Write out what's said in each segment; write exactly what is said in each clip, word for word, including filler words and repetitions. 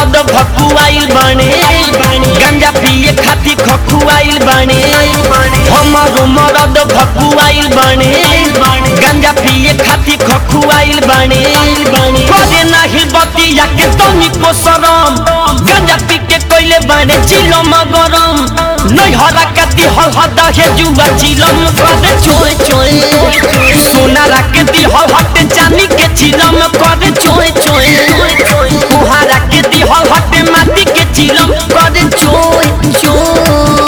मरद भकुआइल बने गंजा पिए खाती खखुआइल बने हमारो मरद भकुआइल बने गंजा पिए खाती खखुआइल बने करे नहीं बतिया के तनिको शरम गंजा पी के कोइले बने चिलम गरम नहीं हरा कती हल हदा हे जुआ चिलम करे चोय चोय सोना रख दी हल हट चांदी के चिलम करे चोय चोय कुहारा के दी हल हट माटी के चिलम करे चोय चोय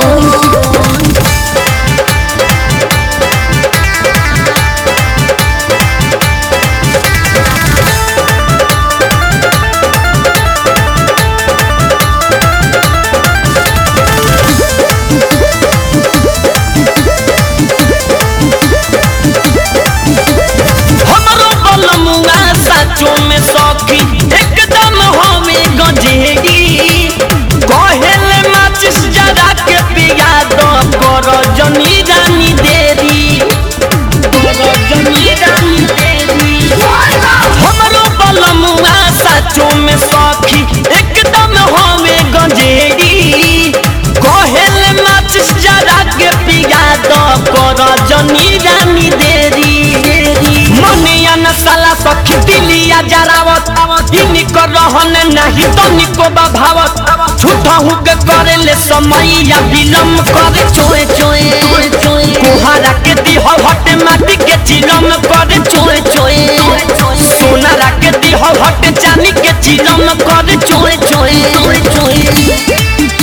साचो में सौखी एकदम हमें गजेगी कहेले माचिस जरा के पिया दो करो जनी रानी देरी करो जनी रानी देरी हमरो बलमुआ साचो में सौखी एकदम हमें गजेगी कहेले माचिस जरा के पिया दो करो जनी रानी देरी मनिया न साला सखी दिलिया जरावत इनी कर रहन नहीं तो निको भावत झूठा हूँ के करे ले समैया विलम्ब करे चोए चोए कुहारा के दी हट माटी के चिलम करे चोए चोए सोना रख दी हट चांदी के चिलम करे चोए चोए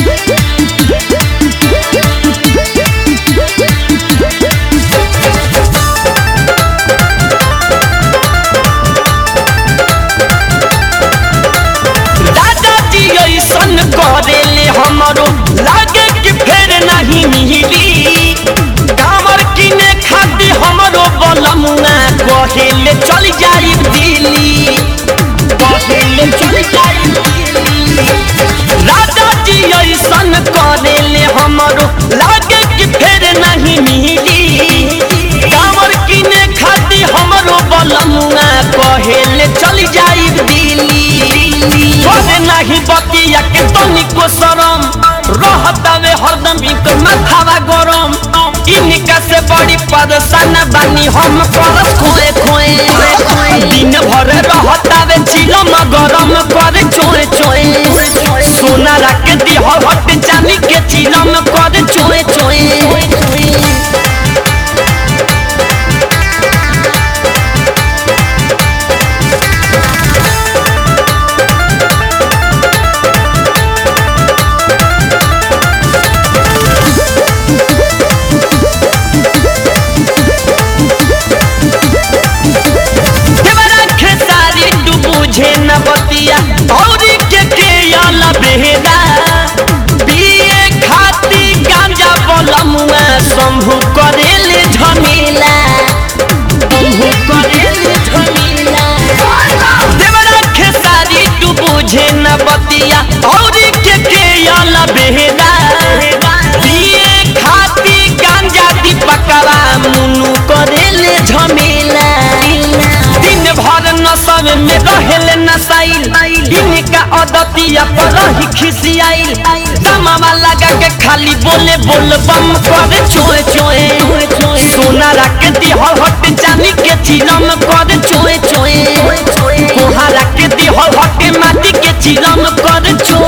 करेले हमरो लागे कि फेर नहीं मिली कामर किने खाती हमरो बलमुआ कहेले चल जाई दिल्ली कहेले चल जाई दिल्ली राजा जी ऐसन करेले हमरो लागे कि फेर नहीं मिली कामर किने खाती हमरो बलमुआ कहेले चल जाई दिल्ली करे नहीं बतिया के तनिको शरम रहतावे हरदम इनको माथावा गरम इनका से बड़ी परेशान बानी हम परस खोए खोए दिन भर रहतावे चिलम गरम करे चोए चोए सोना रख दी हट चांदी के चिलम करे चोए चोए न बतिया और के के याला बेहरा पिए खाती गांजा बलमुआ शंभु करेले झमेला शंभु करेले झमेला देवरा खेसारी तू बुझे न बतिया और के के याला बेहरा पिए खाती गांजा दीपकवा मुनु करेले झमेला दिन भर नशा में रहेले नसाइल इनका अदतिया पर ही खिसियाइल दमावा लगा के खाली बोले बोल बम करे चोए चोए सोना रख दी हट चांदी के चिलम करे चोए चोए कुहारा के दी हट माटी के चिलम करे चोए